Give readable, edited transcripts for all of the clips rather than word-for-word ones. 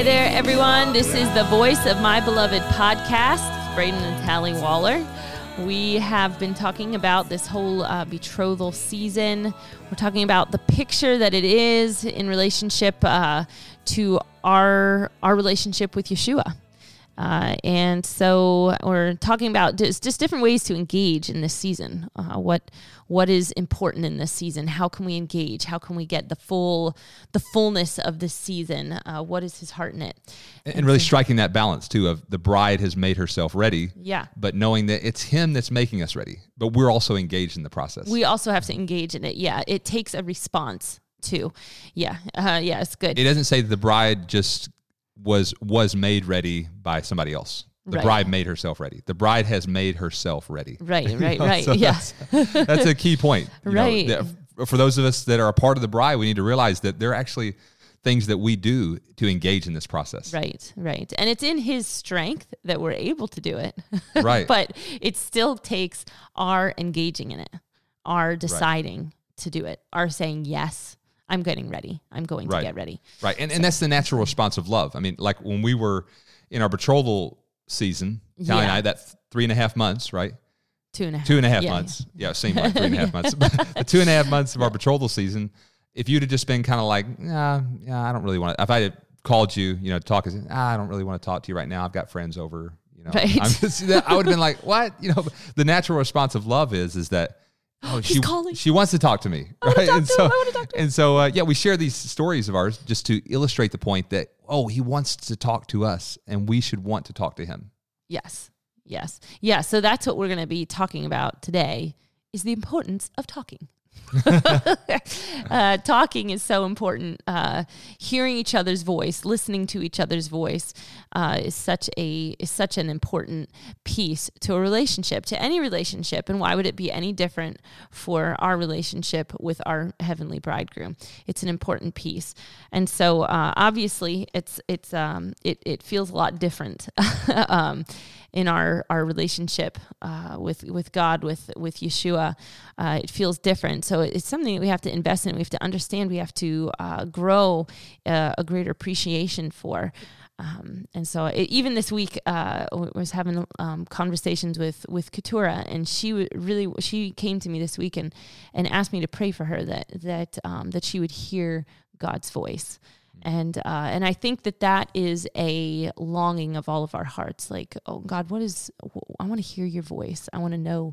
there, everyone. This is the Voice of My Beloved podcast. It's Braden and Tally Waller. We have been talking about this whole betrothal season. We're talking about the picture that it is in relationship to our relationship with Yeshua. And so we're talking about just different ways to engage in this season. What is important in this season? How can we engage? How can we get the fullness of this season? What is his heart in it? And really striking that balance too of the bride has made herself ready. Yeah. But knowing that it's him that's making us ready, but we're also engaged in the process. We also have to engage in it. Yeah. It takes a response too. Yeah. Yeah. It's good. It doesn't say that the bride just was made ready by somebody else. The bride made herself ready. The bride has made herself ready. Right. So Yeah. That's a key point. Right. For those of us that are a part of the bride, we need to realize that there are actually things that we do to engage in this process. Right. And it's in his strength that we're able to do it. Right. But it still takes our engaging in it, our deciding to do it, our saying, yes, I'm getting ready. I'm going to get ready. Right. And that's the natural response of love. I mean, like when we were in our betrothal season, Tally and I, that 3.5 months, right? 2.5. 2.5 months. Yeah, it seemed like 3.5 months. But the 2.5 months of our betrothal season, if you'd have just been kind of like, I don't really want to, if I had called you, to talk, I don't really want to talk to you right now. I've got friends over, Right. I would have been like, what? The natural response of love is that, he's calling. She wants to talk to me. I want to talk to him. And so, we share these stories of ours just to illustrate the point that, he wants to talk to us and we should want to talk to him. Yes. Yeah, so that's what we're going to be talking about today is the importance of talking. Talking is so important. Hearing each other's voice, listening to each other's voice is such an important piece to a relationship, to any relationship. And why would it be any different for our relationship with our heavenly bridegroom? It's an important piece. And so obviously it feels a lot different in our relationship with God, with Yeshua. It feels different. So it's something that we have to invest in. We have to understand. We have to grow a greater appreciation for. And so even this week, I was having conversations with Keturah, and she came to me this week and asked me to pray for her that she would hear God's voice. And I think that is a longing of all of our hearts. Like, oh God, I want to hear your voice. I want to know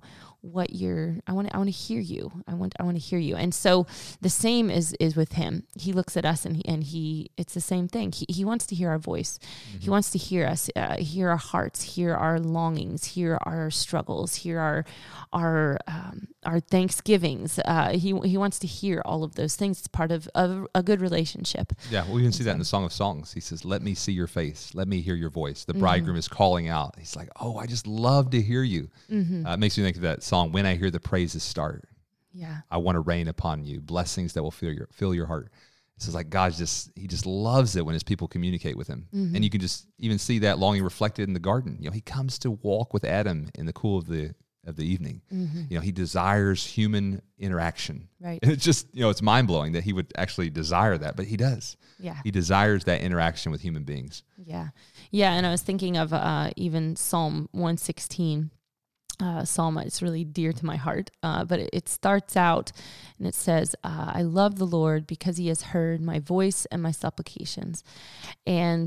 I want to hear you. I want to hear you. And so the same is with him. He looks at us and it's the same thing. He wants to hear our voice. Mm-hmm. He wants to hear us, hear our hearts, hear our longings, hear our struggles, hear our thanksgivings. He wants to hear all of those things. It's part of a good relationship. Yeah, we even see that in the Song of Songs. He says, "Let me see your face. Let me hear your voice." The bridegroom is calling out. He's like, "Oh, I just love to hear you." Mm-hmm. It makes me think of that song, "When I hear the praises start." Yeah, I want to rain upon you blessings that will fill your heart. It's like God he just loves it when his people communicate with him. Mm-hmm. And you can just even see that longing reflected in the garden. He comes to walk with Adam in the cool of the evening. Mm-hmm. He desires human interaction. Right. And it's just, it's mind-blowing that he would actually desire that, but he does. Yeah. He desires that interaction with human beings. Yeah. Yeah, and I was thinking of even Psalm 116. Psalm, it's really dear to my heart, but it starts out and it says, "I love the Lord because he has heard my voice and my supplications." And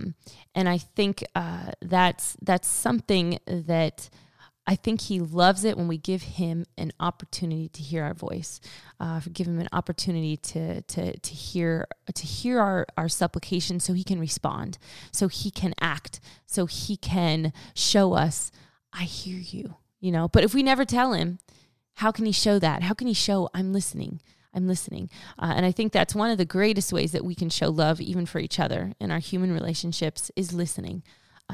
I think that's something that I think he loves it when we give him an opportunity to hear our voice, give him an opportunity to hear our supplication, so he can respond, so he can act, so he can show us, "I hear you." But if we never tell him, how can he show that? How can he show I'm listening? And I think that's one of the greatest ways that we can show love, even for each other in our human relationships, is listening.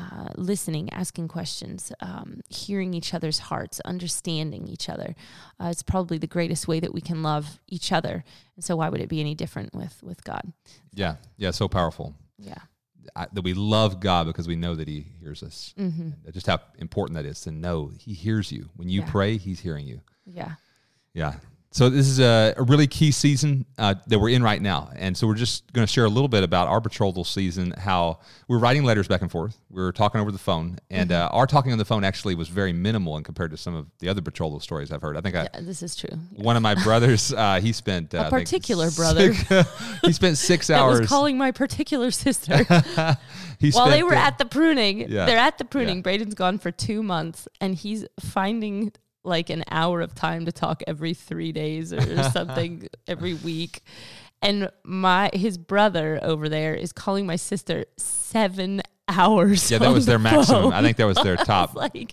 Asking questions, hearing each other's hearts, understanding each other. It's probably the greatest way that we can love each other. And so why would it be any different with God? Yeah, so powerful. Yeah. That we love God because we know that he hears us. Mm-hmm. Just how important that is to know he hears you. When you pray, he's hearing you. Yeah. Yeah. So this is a really key season that we're in right now. And so we're just going to share a little bit about our betrothal season, how we're writing letters back and forth. We're talking over the phone. And our talking on the phone actually was very minimal in compared to some of the other betrothal stories I've heard. I think this is true. One of my brothers, he spent... a particular brother. He spent 6 hours... was calling my particular sister. While they were at the pruning. Yeah. They're at the pruning. Yeah. Braden's gone for 2 months, and he's finding like an hour of time to talk every 3 days or something every week. And his brother over there is calling my sister 7 hours. Yeah, that was their maximum. Phone. I think that was their top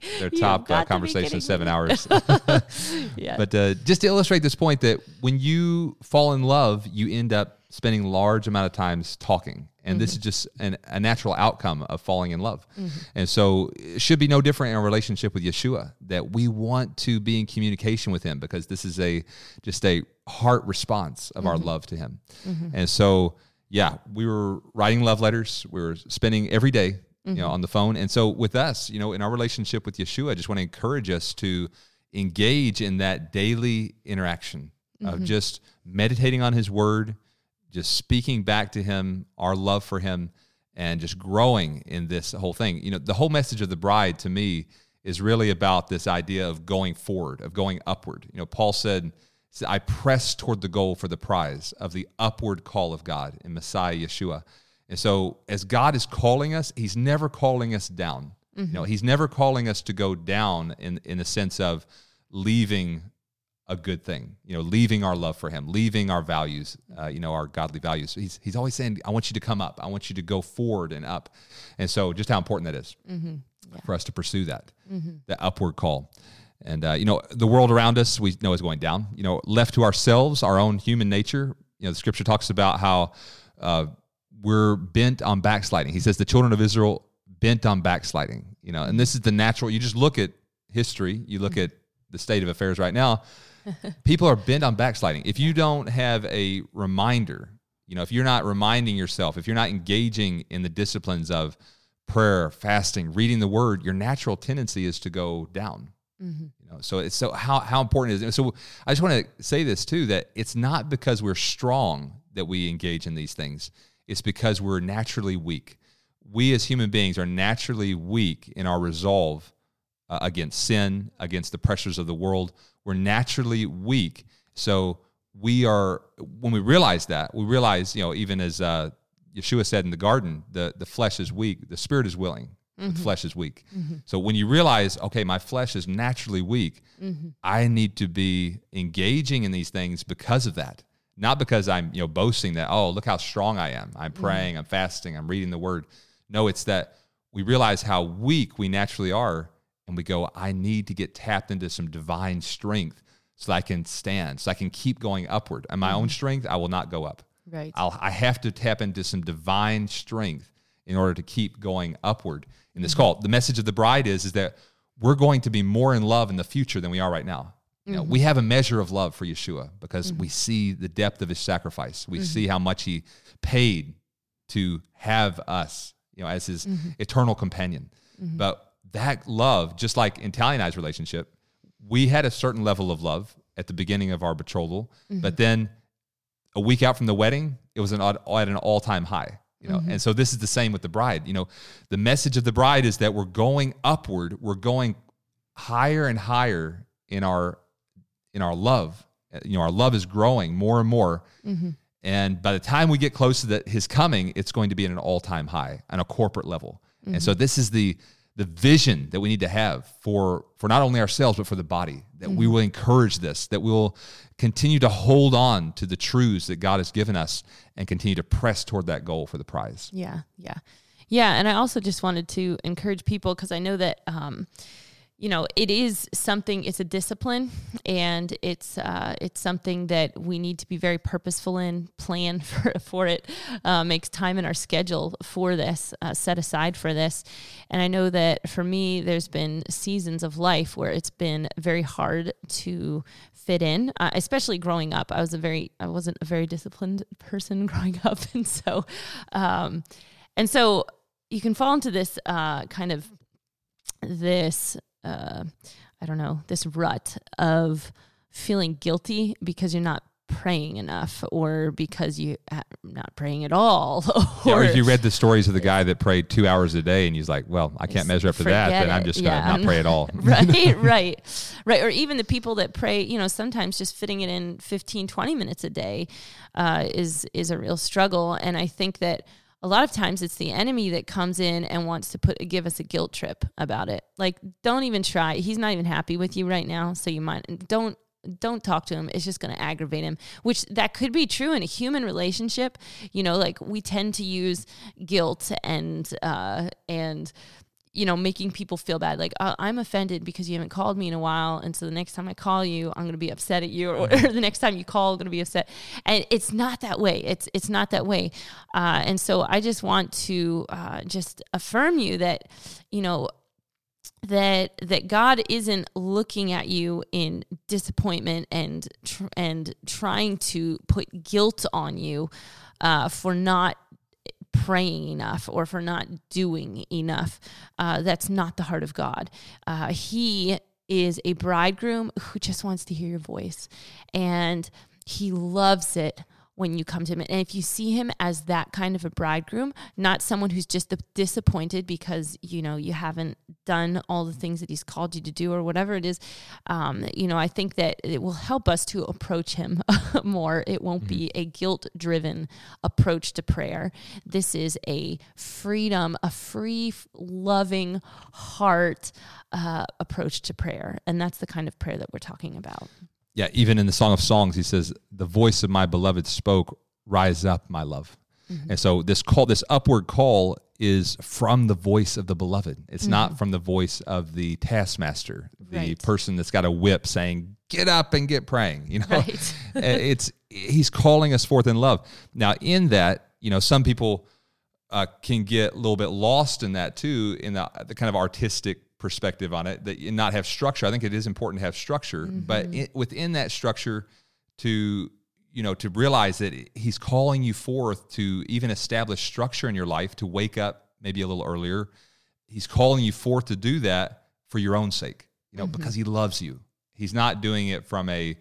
got conversation, 7 hours. Yeah. But just to illustrate this point that when you fall in love, you end up spending large amount of times talking. And this is just a natural outcome of falling in love. And so it should be no different in our relationship with Yeshua, that we want to be in communication with him because this is just a heart response of our love to him. And so, yeah, we were writing love letters. We were spending every day, on the phone. And so with us, in our relationship with Yeshua, I just want to encourage us to engage in that daily interaction of just meditating on his word, just speaking back to him, our love for him, and just growing in this whole thing. The whole message of the bride to me is really about this idea of going forward, of going upward. Paul said, I press toward the goal for the prize of the upward call of God in Messiah Yeshua. And so as God is calling us, he's never calling us down. He's never calling us to go down in the sense of leaving a good thing, leaving our love for him, leaving our values, our godly values. He's always saying, I want you to come up. I want you to go forward and up. And so just how important that is for us to pursue that upward call. And, the world around us, we know is going down. Left to ourselves, our own human nature, the scripture talks about how we're bent on backsliding. He says the children of Israel bent on backsliding, and this is the natural. You just look at history, you look at the state of affairs right now, people are bent on backsliding. If you don't have a reminder, if you're not reminding yourself, if you're not engaging in the disciplines of prayer, fasting, reading the word, your natural tendency is to go down. So it's how important it is. So I just want to say this too, that it's not because we're strong that we engage in these things. It's because we're naturally weak. We as human beings are naturally weak in our resolve against sin, against the pressures of the world. We're naturally weak. So when we realize that, we realize, even as Yeshua said in the garden, the flesh is weak, the spirit is willing, the flesh is weak. So when you realize, okay, my flesh is naturally weak, I need to be engaging in these things because of that. Not because I'm, boasting that, oh, look how strong I am. I'm praying, I'm fasting, I'm reading the word. No, it's that we realize how weak we naturally are. And we go, I need to get tapped into some divine strength so that I can stand, so I can keep going upward. And my own strength, I will not go up. Right. I have to tap into some divine strength in order to keep going upward in this call. The message of the bride is that we're going to be more in love in the future than we are right now. We have a measure of love for Yeshua because we see the depth of his sacrifice. We see how much he paid to have us, as his eternal companion. But that love, just like in Tally and I's relationship, we had a certain level of love at the beginning of our betrothal, but then a week out from the wedding, it was at an all-time high. And so this is the same with the bride. The message of the bride is that we're going upward, we're going higher and higher in our love. Our love is growing more and more. And by the time we get close to his coming, it's going to be at an all-time high on a corporate level. And so this is the vision that we need to have for not only ourselves, but for the body, that we will encourage this, that we will continue to hold on to the truths that God has given us and continue to press toward that goal for the prize. Yeah. And I also just wanted to encourage people because I know that, it is something, it's a discipline, and it's something that we need to be very purposeful in, plan for it, makes time in our schedule for this, set aside for this. And I know that for me, there's been seasons of life where it's been very hard to fit in, especially growing up. I wasn't a very disciplined person growing up. And so you can fall into this this rut of feeling guilty because you're not praying enough, or because you not praying at all. Or if you read the stories of the guy that prayed 2 hours a day and he's like, well, I can't measure up to that, then I'm just going to not pray at all. Right. Or even the people that pray, sometimes just fitting it in 15, 20 minutes a day is a real struggle. And I think that a lot of times it's the enemy that comes in and wants to give us a guilt trip about it. Like, don't even try. He's not even happy with you right now. So don't talk to him. It's just going to aggravate him, which that could be true in a human relationship. Like we tend to use guilt and making people feel bad. Like, I'm offended because you haven't called me in a while. And so the next time I call you, I'm going to be upset at you, or the next time you call, I'm going to be upset. And it's not that way. It's not that way. And so I just want to just affirm you that, that God isn't looking at you in disappointment and trying to put guilt on you for not praying enough or for not doing enough. That's not the heart of God. He is a bridegroom who just wants to hear your voice, and he loves it when you come to him. And if you see him as that kind of a bridegroom, not someone who's just disappointed because, you haven't done all the things that he's called you to do or whatever it is, I think that it will help us to approach him more. It won't be a guilt-driven approach to prayer. This is a freedom, a free, loving heart approach to prayer. And that's the kind of prayer that we're talking about. Yeah, even in the Song of Songs, he says, the voice of my beloved spoke, rise up, my love. Mm-hmm. And so this upward call is from the voice of the beloved. It's not from the voice of the taskmaster, the person that's got a whip saying, get up and get praying. Right. He's calling us forth in love. Now, in that, some people can get a little bit lost in that too, in the kind of artistic perspective on it, that not have structure. I think it is important to have structure, but within that structure to realize that he's calling you forth to even establish structure in your life, to wake up maybe a little earlier. He's calling you forth to do that for your own sake, because he loves you. He's not doing it from a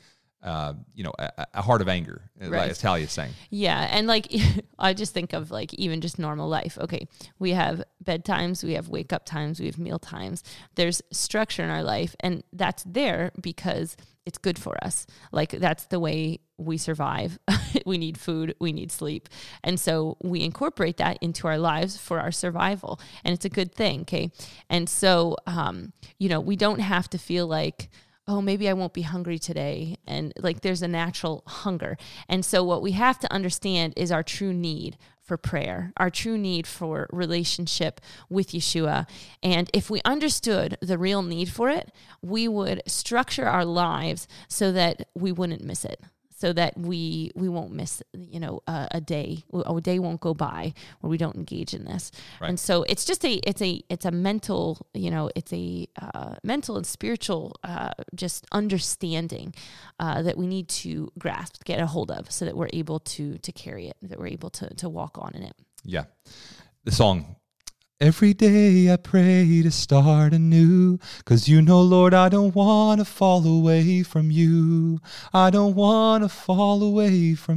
heart of anger, right, as Talia is saying. Yeah, and I just think of even just normal life. Okay, we have bedtimes, we have wake up times, we have meal times. There's structure in our life, and that's there because it's good for us. That's the way we survive. We need food, we need sleep. And so we incorporate that into our lives for our survival, and it's a good thing, okay? And so, we don't have to feel like, oh, maybe I won't be hungry today. And there's a natural hunger. And so what we have to understand is our true need for prayer, our true need for relationship with Yeshua. And if we understood the real need for it, we would structure our lives so that we wouldn't miss it. So that we won't miss, a day. A day won't go by where we don't engage in this. Right. And so it's just it's a mental, it's a mental and spiritual just understanding that we need to grasp, get a hold of, so that we're able to carry it, that we're able to walk on in it. Yeah, the song. Every day I pray to start anew, 'cause Lord, I don't want to fall away from you. I don't want to fall away from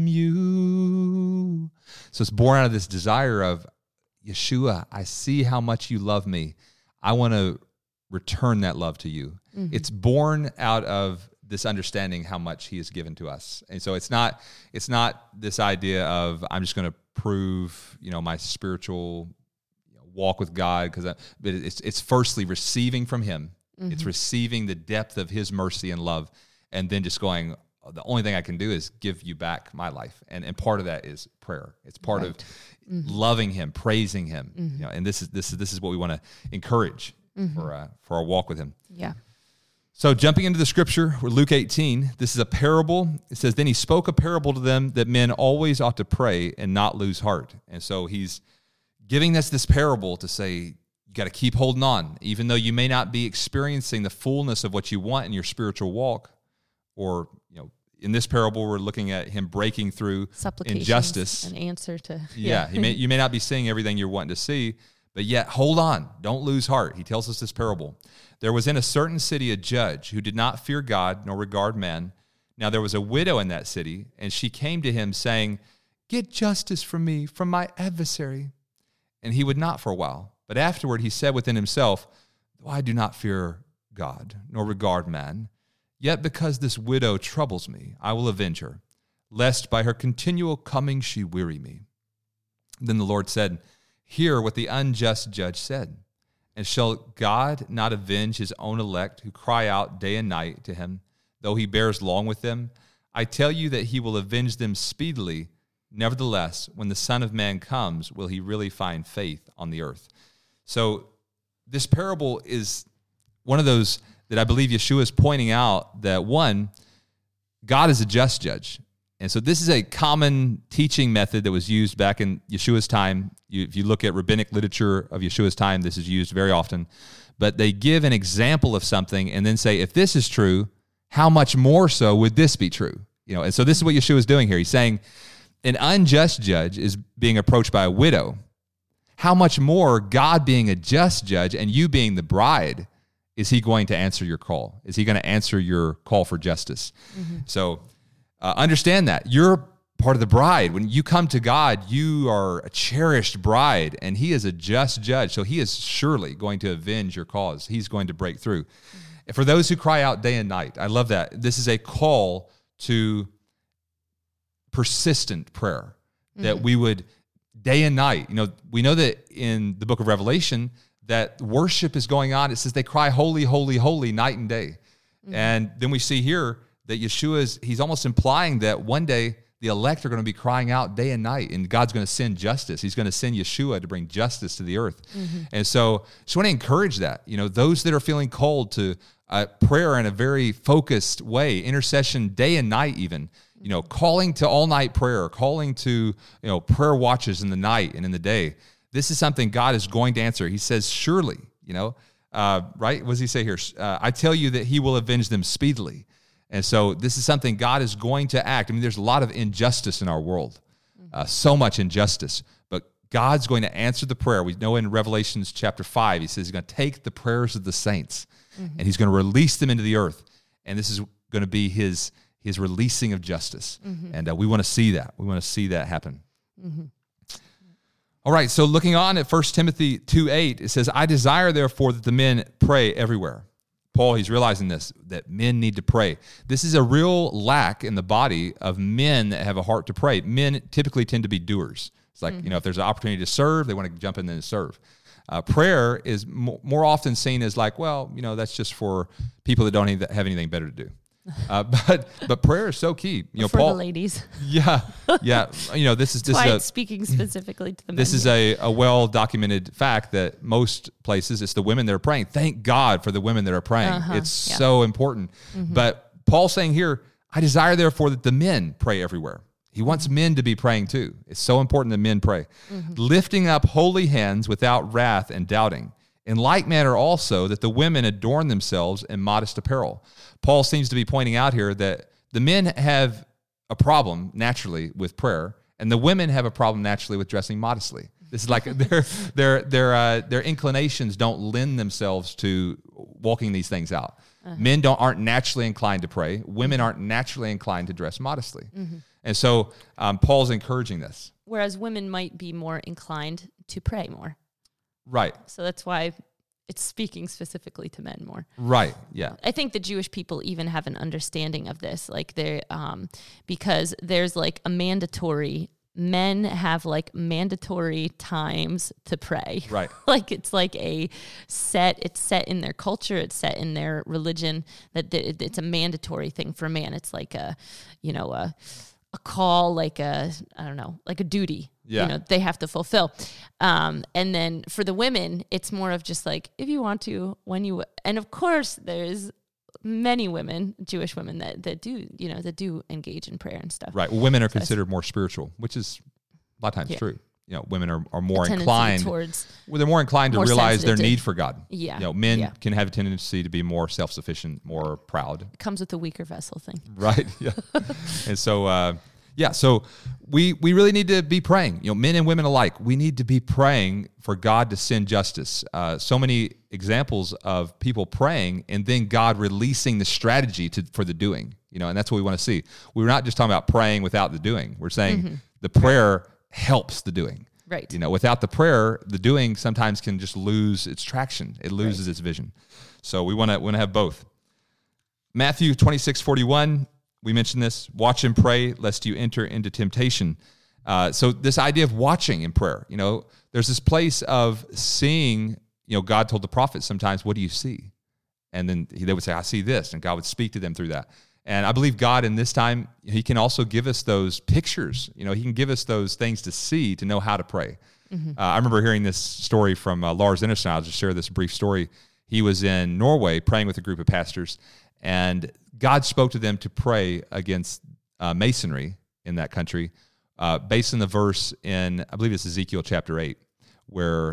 you. So it's born out of this desire of, Yeshua, I see how much you love me. I want to return that love to you. Mm-hmm. It's born out of this understanding how much he has given to us. And so it's not this idea of, I'm just going to prove, my spiritual walk with God, but it's firstly receiving from him. Mm-hmm. It's receiving the depth of his mercy and love, and then just going, the only thing I can do is give you back my life. And part of that is prayer. It's part of loving him, praising him. Mm-hmm. And this is what we want to encourage for our walk with him. Yeah. So jumping into the scripture, we're Luke 18. This is a parable. It says, then he spoke a parable to them that men always ought to pray and not lose heart. And so he's giving us this parable to say, you got to keep holding on, even though you may not be experiencing the fullness of what you want in your spiritual walk. Or, in this parable, we're looking at him breaking through injustice. An answer to... Yeah, you may not be seeing everything you're wanting to see, but yet hold on. Don't lose heart. He tells us this parable. There was in a certain city a judge who did not fear God nor regard men. Now there was a widow in that city, and she came to him saying, "Get justice for me from my adversary." And he would not for a while. But afterward he said within himself, "Though I do not fear God, nor regard man, yet because this widow troubles me, I will avenge her, lest by her continual coming she weary me." Then the Lord said, "Hear what the unjust judge said. And shall God not avenge his own elect who cry out day and night to him, though he bears long with them? I tell you that he will avenge them speedily. Nevertheless, when the Son of Man comes, will he really find faith on the earth?" So this parable is one of those that I believe Yeshua is pointing out that, one, God is a just judge. And so this is a common teaching method that was used back in Yeshua's time. If you look at rabbinic literature of Yeshua's time, this is used very often. But they give an example of something and then say, if this is true, how much more so would this be true? And so this is what Yeshua is doing here. He's saying an unjust judge is being approached by a widow. How much more God being a just judge and you being the bride, is he going to answer your call? Is he going to answer your call for justice? Mm-hmm. So understand that. You're part of the bride. When you come to God, you are a cherished bride, and he is a just judge. So he is surely going to avenge your cause. He's going to break through. Mm-hmm. For those who cry out day and night, I love that. This is a call to persistent prayer, that we would day and night. We know that in the book of Revelation that worship is going on. It says they cry, "Holy, holy, holy," night and day. Mm-hmm. And then we see here that he's almost implying that one day the elect are going to be crying out day and night, and God's going to send justice. He's going to send Yeshua to bring justice to the earth. Mm-hmm. And so just want to encourage that, those that are feeling called to prayer in a very focused way, intercession day and night even, calling to all-night prayer, calling to, prayer watches in the night and in the day. This is something God is going to answer. He says, surely, right? What does he say here? I tell you that he will avenge them speedily. And so this is something God is going to act. There's a lot of injustice in our world, so much injustice. But God's going to answer the prayer. We know in Revelations chapter 5, he says he's going to take the prayers of the saints, and he's going to release them into the earth. And this is going to be his releasing of justice. And we want to see that. We want to see that happen. All right, so looking on at 1 Timothy 2:8, it says, "I desire, therefore, that the men pray everywhere." Paul, he's realizing this, that men need to pray. This is a real lack in the body of men that have a heart to pray. Men typically tend to be doers. It's like, if there's an opportunity to serve, they want to jump in and serve. Prayer is more often seen as like, well, that's just for people that don't have anything better to do. But prayer is so key. For Paul, the ladies. Yeah. This is just why it's speaking specifically to the men. This is a well-documented fact that most places it's the women that are praying. Thank God for the women that are praying. It's so important. But Paul's saying here, "I desire therefore that the men pray everywhere." He wants men to be praying too. It's so important that men pray. "Lifting up holy hands without wrath and doubting. In like manner also that the women adorn themselves in modest apparel." Paul seems to be pointing out here that the men have a problem naturally with prayer, and the women have a problem naturally with dressing modestly. This is like their inclinations don't lend themselves to walking these things out. Men aren't naturally inclined to pray. Women aren't naturally inclined to dress modestly. And so Paul's encouraging this. Whereas women might be more inclined to pray more. Right. So that's why it's speaking specifically to men more. Right. Yeah. I think the Jewish people even have an understanding of this, like because there's like men have like mandatory times to pray. Right. Like it's like it's set in their culture, it's set in their religion that it's a mandatory thing for a man. It's like a call, like a duty. Yeah. They have to fulfill. And then for the women, it's more of just like, if you want to, and of course there's many women, Jewish women that do engage in prayer and stuff. Right. Well, women are considered more spiritual, which is a lot of times true. Women are more inclined they're more inclined to realize their need for God. Yeah. Men can have a tendency to be more self-sufficient, more proud. It comes with the weaker vessel thing. Right. Yeah. And so, so we really need to be praying, men and women alike. We need to be praying for God to send justice. So many examples of people praying and then God releasing the strategy for the doing. and that's what we want to see. We're not just talking about praying without the doing. We're saying the prayer helps the doing. Right. Without the prayer, the doing sometimes can just lose its traction. It loses its vision. So we want to have both. Matthew 26:41, we mentioned this, watch and pray lest you enter into temptation. So this idea of watching in prayer, there's this place of seeing, God told the prophets sometimes, what do you see? And then they would say, I see this, and God would speak to them through that. And I believe God in this time, he can also give us those pictures. He can give us those things to see, to know how to pray. I remember hearing this story from Lars Innerstein. I'll just share this brief story. He was in Norway praying with a group of pastors, and God spoke to them to pray against masonry in that country, based on the verse in, I believe it's Ezekiel chapter 8, where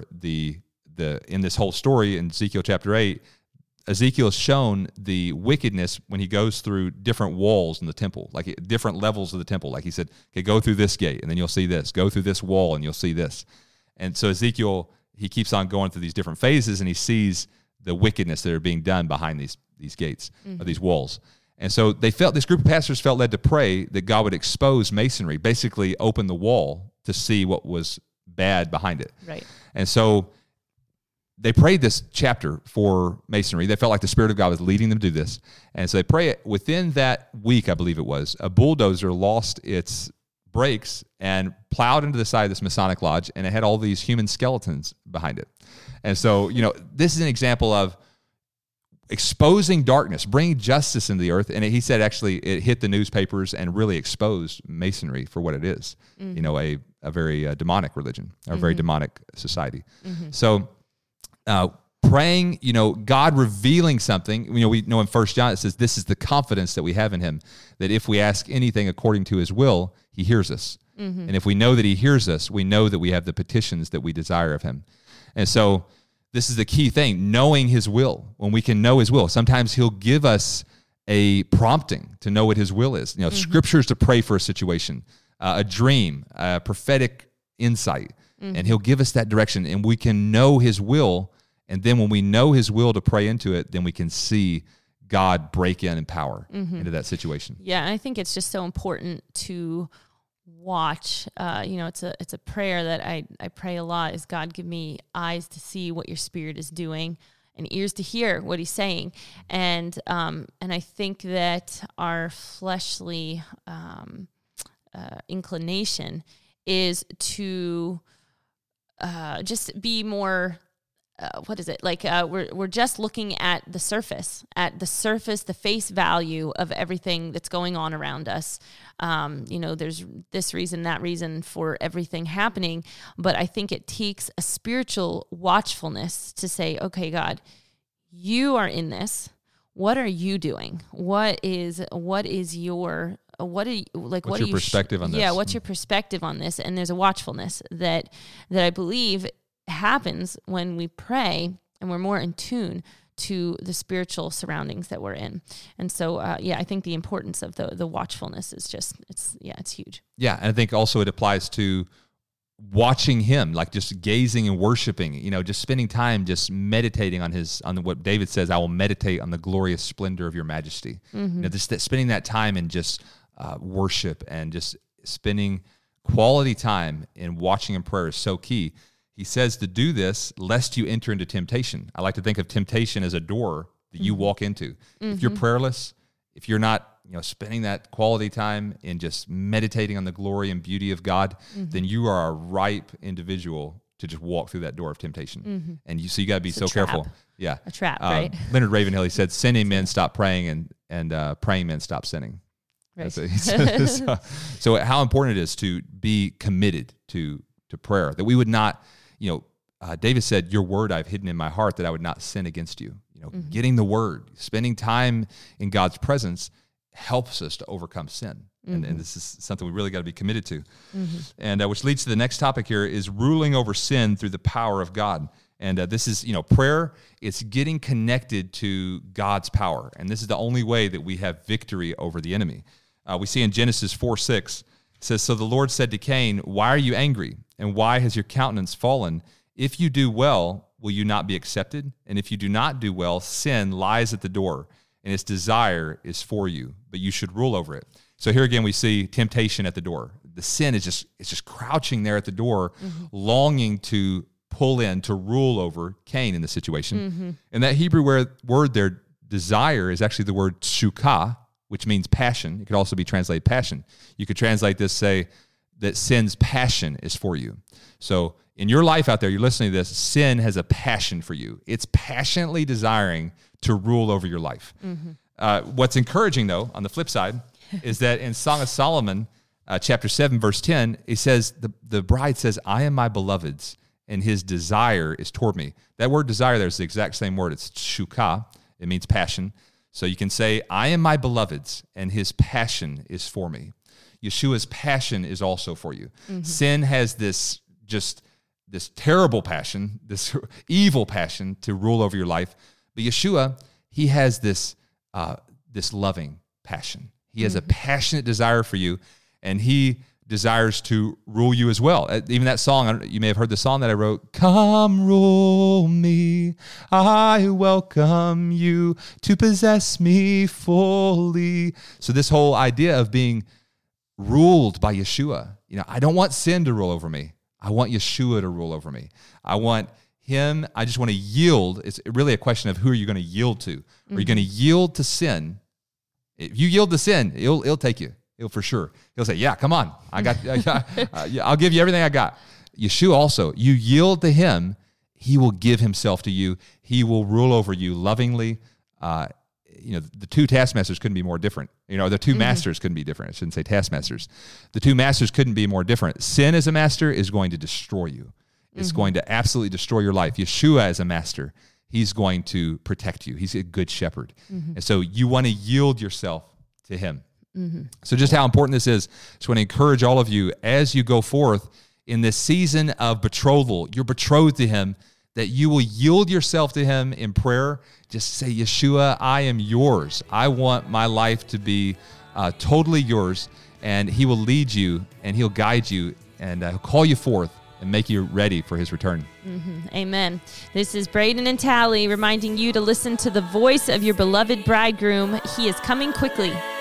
in this whole story in Ezekiel chapter 8, Ezekiel is shown the wickedness when he goes through different walls in the temple, like different levels of the temple. Like he said, okay, go through this gate, and then you'll see this. Go through this wall, and you'll see this. And so Ezekiel, he keeps on going through these different phases, and he sees the wickedness that are being done behind these gates, or these walls. And so this group of pastors felt led to pray that God would expose masonry, basically open the wall to see what was bad behind it. Right. And so they prayed this chapter for masonry. They felt like the Spirit of God was leading them to do this. And so they pray it. Within that week, I believe it was, a bulldozer lost its brakes and plowed into the side of this Masonic lodge, and it had all these human skeletons behind it. And so, this is an example of exposing darkness, bringing justice into the earth. And he said, actually, it hit the newspapers and really exposed masonry for what it is, a very demonic religion, or a very demonic society. So, praying, God revealing something, we know in 1 John, it says, this is the confidence that we have in him, that if we ask anything according to his will, he hears us. And if we know that he hears us, we know that we have the petitions that we desire of him. And so this is the key thing, knowing his will. When we can know his will, sometimes he'll give us a prompting to know what his will is. Scriptures to pray for a situation, a dream, a prophetic insight. And he'll give us that direction, and we can know his will. And then when we know his will to pray into it, then we can see God break in power into that situation. Yeah, I think it's just so important to watch. It's a prayer that I pray a lot, is God, give me eyes to see what your Spirit is doing and ears to hear what he's saying. And I think that our fleshly inclination is to just be more, we're just looking at the surface, the face value of everything that's going on around us. There's this reason, that reason for everything happening. But I think it takes a spiritual watchfulness to say, okay, God, you are in this. What are you doing? What's your perspective on this? Yeah, what's your perspective on this? And there's a watchfulness that I believe happens when we pray and we're more in tune to the spiritual surroundings that we're in. And so, I think the importance of the watchfulness is it's huge. Yeah, and I think also it applies to watching him, like just gazing and worshiping, just spending time just meditating on what David says, I will meditate on the glorious splendor of your majesty. Spending that time in just worship and just spending quality time in watching and prayer is so key. He says to do this lest you enter into temptation. I like to think of temptation as a door that you walk into. If you're prayerless, if you're not spending that quality time in just meditating on the glory and beauty of God, then you are a ripe individual to just walk through that door of temptation. And you got to be so careful. Yeah. A trap, right? Leonard Ravenhill, he said, sinning men stop praying and praying men stop sinning. Right. So how important it is to be committed to prayer, that we would not, David said, your word I've hidden in my heart that I would not sin against you. Getting the word, spending time in God's presence helps us to overcome sin. And this is something we really got to be committed to. And which leads to the next topic here is ruling over sin through the power of God. And this is, prayer, it's getting connected to God's power. And this is the only way that we have victory over the enemy. We see in Genesis 4:6, it says, so the Lord said to Cain, why are you angry? And why has your countenance fallen? If you do well, will you not be accepted? And if you do not do well, sin lies at the door, and its desire is for you, but you should rule over it. So here again, we see temptation at the door. The sin is just crouching there at the door, longing to pull in, to rule over Cain in the situation. And that Hebrew word there, desire, is actually the word shukah, which means passion. It could also be translated passion. You could translate this, say, that sin's passion is for you. So in your life out there, you're listening to this, sin has a passion for you. It's passionately desiring to rule over your life. What's encouraging, though, on the flip side, is that in Song of Solomon, chapter 7, verse 10, it says, the bride says, I am my beloved's, and his desire is toward me. That word desire there is the exact same word. It's shukah. It means passion. So you can say, I am my beloved's, and his passion is for me. Yeshua's passion is also for you. Sin has this terrible passion, this evil passion to rule over your life. But Yeshua, he has this loving passion. He has a passionate desire for you, and he desires to rule you as well. Even that song, you may have heard the song that I wrote, come rule me, I welcome you to possess me fully. So this whole idea of being ruled by Yeshua, I don't want sin to rule over me. I want Yeshua to rule over me. I want him. I just want to yield. It's really a question of who are you going to yield to? Are you going to yield to sin? If you yield to sin, he'll take you. He'll for sure. He'll say, yeah, come on. I'll give you everything I got. Yeshua also, you yield to him, he will give himself to you. He will rule over you lovingly. The two taskmasters couldn't be more different. The two masters couldn't be different. I shouldn't say taskmasters. The two masters couldn't be more different. Sin as a master is going to destroy you. It's going to absolutely destroy your life. Yeshua as a master, he's going to protect you. He's a good shepherd. And so you want to yield yourself to him. So just how important this is. Just want to encourage all of you as you go forth in this season of betrothal. You're betrothed to him, that you will yield yourself to him in prayer. Just say, Yeshua, I am yours. I want my life to be totally yours. And he will lead you and he'll guide you and he'll call you forth and make you ready for his return. Amen. This is Braden and Tally reminding you to listen to the voice of your beloved bridegroom. He is coming quickly.